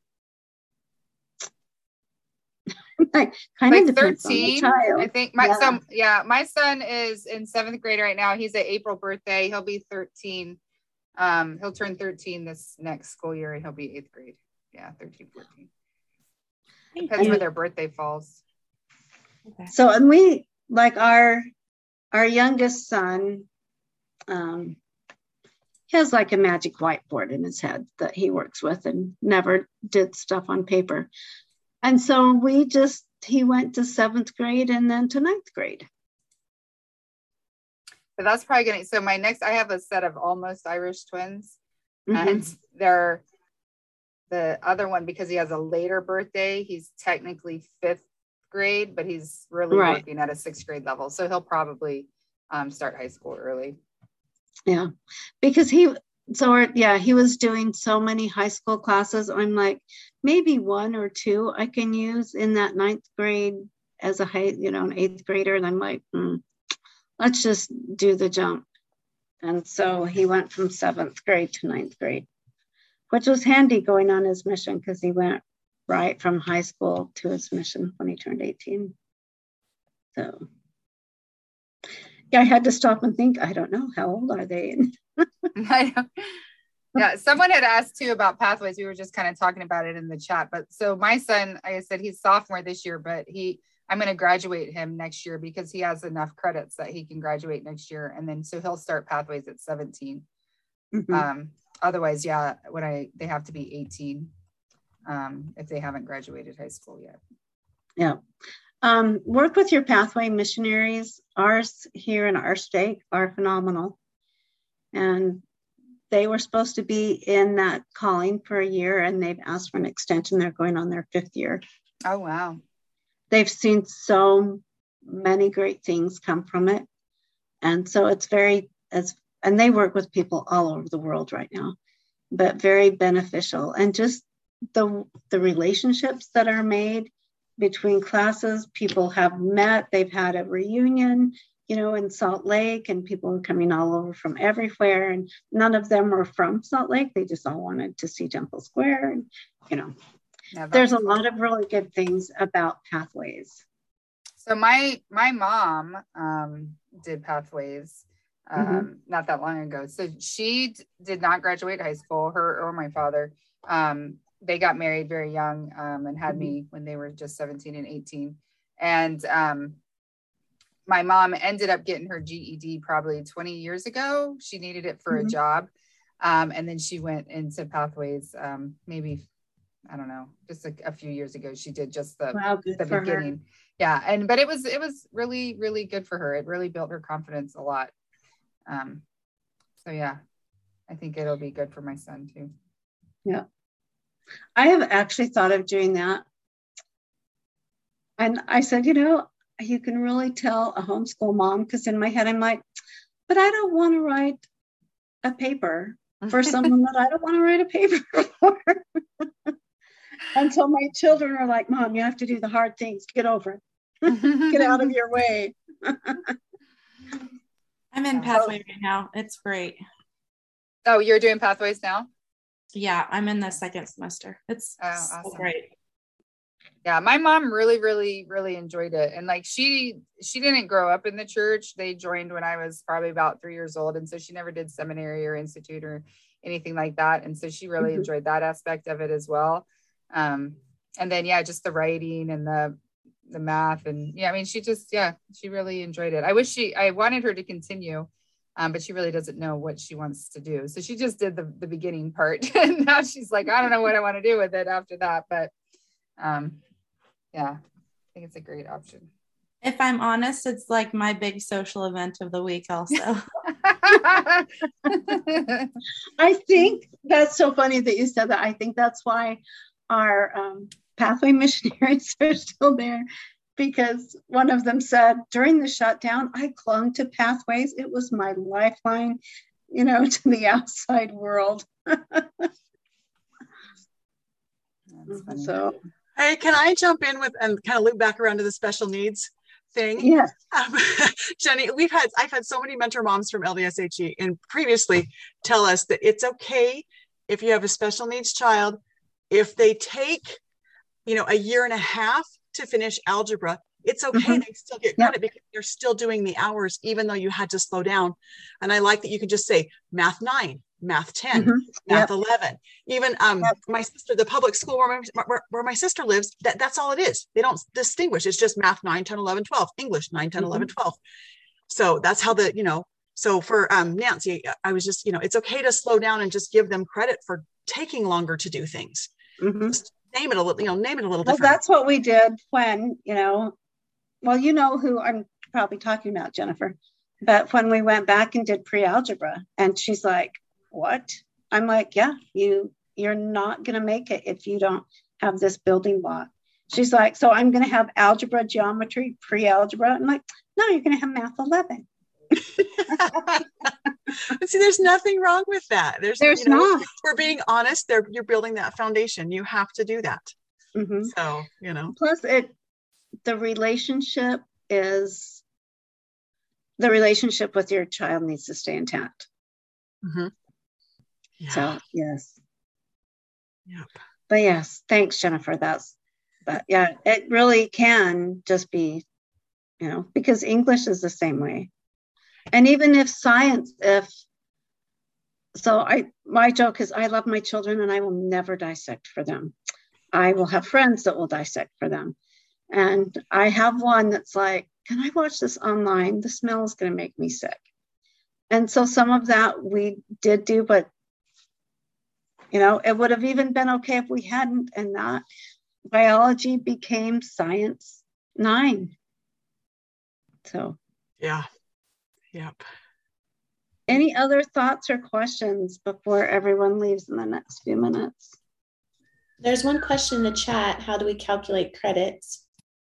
kind of 13, I think. My son is in 7th grade right now. He's an April birthday. He'll be 13. He'll turn 13 this next school year, and he'll be 8th grade. Yeah, 13, 14. Depends where their birthday falls. Okay. So, and we, like our youngest son, he has like a magic whiteboard in his head that he works with and never did stuff on paper. And so he went to 7th grade and then to 9th grade. But that's probably so I have a set of almost Irish twins. And they're the other one, because he has a later birthday, he's technically 5th grade, but he's really working at a 6th grade level. So he'll probably start high school early. Yeah, because he was doing so many high school classes. I'm like, maybe 1 or 2 I can use in that 9th grade as an 8th grader. And I'm like, let's just do the jump. And so he went from 7th grade to 9th grade, which was handy going on his mission, because he went right from high school to his mission when he turned 18. So yeah, I had to stop and think, I don't know, how old are they? I know. Yeah, someone had asked too about pathways. We were just kind of talking about it in the chat. But so my son, like I said, he's sophomore this year, but I'm going to graduate him next year because he has enough credits that he can graduate next year. And then, so he'll start pathways at 17. Otherwise, they have to be 18 if they haven't graduated high school yet. Yeah. Work with your pathway missionaries. Ours here in our state are phenomenal. And they were supposed to be in that calling for a year, and they've asked for an extension. They're going on their 5th year. Oh, wow. They've seen so many great things come from it. And so it's and they work with people all over the world right now, but very beneficial. And just the relationships that are made between classes, people have met, they've had a reunion, in Salt Lake, and people were coming all over from everywhere, and none of them were from Salt Lake. They just all wanted to see Temple Square. And, there's a lot of really good things about pathways. So my mom did pathways not that long ago. So she did not graduate high school, her or my father. They got married very young and had me when they were just 17 and 18. And my mom ended up getting her GED probably 20 years ago. She needed it for a job. And then she went into pathways maybe, I don't know, just a few years ago. She did just the beginning. Her. Yeah. But it was really, really good for her. It really built her confidence a lot. So yeah, I think it'll be good for my son too. Yeah. I have actually thought of doing that. And I said, you can really tell a homeschool mom, because in my head, I'm like, but I don't want to write a paper for someone that I don't want to write a paper for. Until my children are like, Mom, you have to do the hard things. Get over it. Get out of your way. I'm in Pathway right now. It's great. Oh, you're doing Pathways now? Yeah, I'm in the 2nd semester. It's awesome. So great. Yeah, my mom really, really, really enjoyed it. And like she didn't grow up in the church. They joined when I was probably about 3 years old. And so she never did seminary or institute or anything like that. And so she really enjoyed that aspect of it as well. And then, just the writing and the math. And she really enjoyed it. I wanted her to continue, but she really doesn't know what she wants to do. So she just did the beginning part. And now she's like, I don't know what I want to do with it after that. But I think it's a great option. If I'm honest, it's like my big social event of the week also. I think that's so funny that you said that. I think that's why our pathway missionaries are still there, because one of them said during the shutdown, I clung to pathways. It was my lifeline, to the outside world. So, hey, can I jump in with and kind of loop back around to the special needs thing? yes. Jenny, I've had so many mentor moms from LDSHE and previously tell us that it's okay if you have a special needs child, if they take, a year and a half to finish algebra, it's okay. They still get credit because they're still doing the hours, even though you had to slow down. And I like that you can just say math 9, math 10, math 11. Even my sister, the public school where my sister lives, that's all it is. They don't distinguish. It's just math 9, 10, 11, 12, English 9, 10, 11, 12. So that's how so for Nancy, I was just, it's okay to slow down and just give them credit for taking longer to do things. Just name it a little, name it a little different. Well, that's what we did when, who I'm probably talking about, Jennifer, but when we went back and did pre-algebra and she's like, what? I'm like, yeah, you're not going to make it if you don't have this building block. She's like, so I'm going to have algebra, geometry, pre-algebra. I'm like, no, you're going to have math 11. See, there's nothing wrong with that. There's not. We're being honest. You're building that foundation. You have to do that. So, Plus, the relationship with your child needs to stay intact. Yeah. So, yes. Yep. But yes, thanks, Jennifer. But yeah, it really can just be, because English is the same way. And even if science, my joke is I love my children and I will never dissect for them. I will have friends that will dissect for them. And I have one that's like, can I watch this online? The smell is going to make me sick. And so some of that we did do, but, it would have even been okay if we hadn't, and that biology became science 9. So. Yeah. Yep. Any other thoughts or questions before everyone leaves in the next few minutes? There's one question in the chat. How do we calculate credits?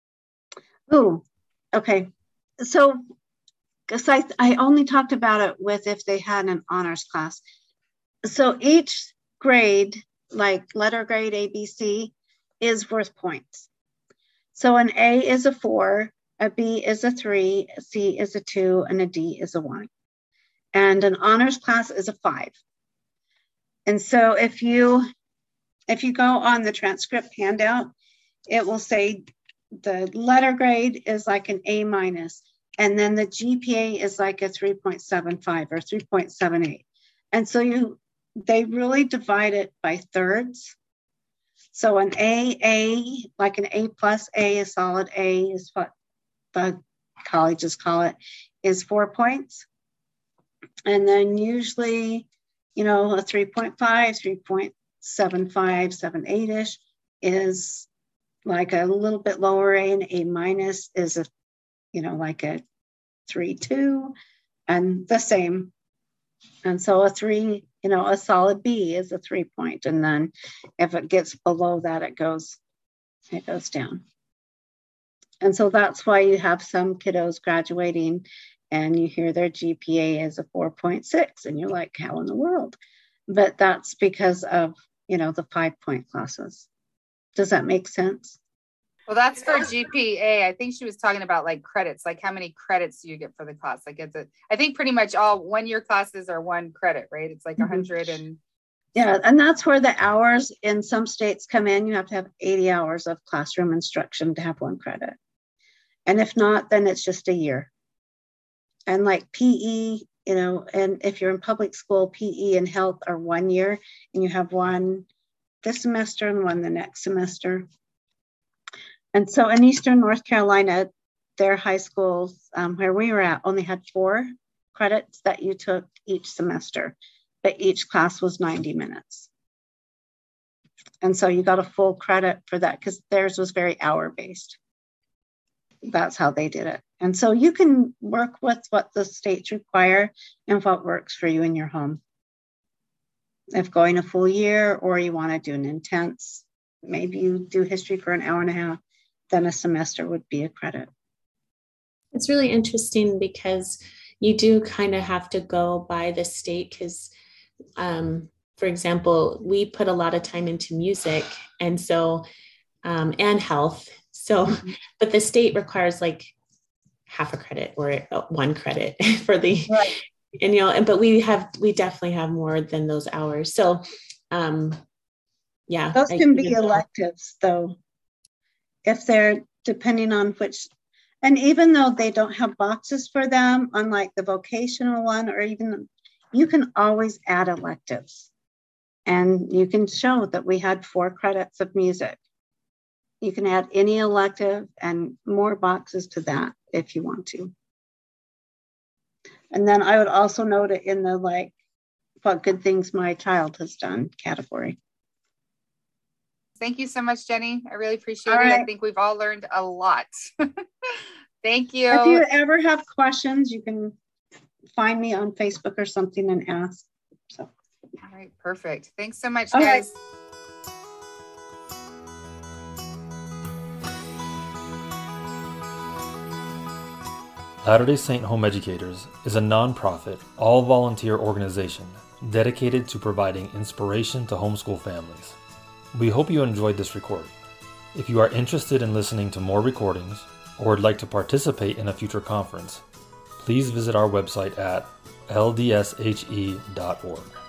Oh, okay. So, because I only talked about it with if they had an honors class. So each grade, like letter grade A, B, C, is worth points. So an A is a 4, a B is a 3, a C is a 2, and a D is a 1. And an honors class is a 5. And so if you go on the transcript handout, it will say the letter grade is like an A-, and then the GPA is like a 3.75 or 3.78. And so they really divide it by thirds. So an A, like an A+, A, a solid A is what the colleges call it, is 4 points. And then usually, a 3.5, 3.75, 78-ish is like a little bit lower A, and A- is like a 3.2, and the same. And so a 3, a solid B is a 3 point. And then if it gets below that, it goes down. And so that's why you have some kiddos graduating and you hear their GPA is a 4.6 and you're like, how in the world? But that's because of, the 5-point classes. Does that make sense? Well, that's for GPA. I think she was talking about like credits, like how many credits do you get for the class? Like I think pretty much all 1-year classes are 1 credit, right? It's like 100 and. Yeah. And that's where the hours in some states come in. You have to have 80 hours of classroom instruction to have 1 credit. And if not, then it's just a year. And like PE, and if you're in public school, PE and health are 1 year, and you have 1 this semester and 1 the next semester. And so in Eastern North Carolina, their high schools where we were at only had 4 credits that you took each semester, but each class was 90 minutes. And so you got a full credit for that because theirs was very hour-based. That's how they did it. And so you can work with what the states require and what works for you in your home. If going a full year or you want to do an intense, maybe you do history for an hour and a half, then a semester would be a credit. It's really interesting because you do kind of have to go by the state because for example, we put a lot of time into music, and so, and health. So, but the state requires like half a credit or 1 credit for the, right. And, you know, but we definitely have more than those hours. So, yeah. Those can be electives though, if they're depending on which, and even though they don't have boxes for them, unlike the vocational one, or even, you can always add electives. And you can show that we had 4 credits of music. You can add any elective and more boxes to that if you want to. And then I would also note it in the like, what good things my child has done category. Thank you so much, Jenny. I really appreciate it. I think we've all learned a lot. Thank you. If you ever have questions, you can find me on Facebook or something and ask. So. All right, perfect. Thanks so much, guys. Latter-day Saint Home Educators is a nonprofit, all-volunteer organization dedicated to providing inspiration to homeschool families. We hope you enjoyed this recording. If you are interested in listening to more recordings or would like to participate in a future conference, please visit our website at ldshe.org.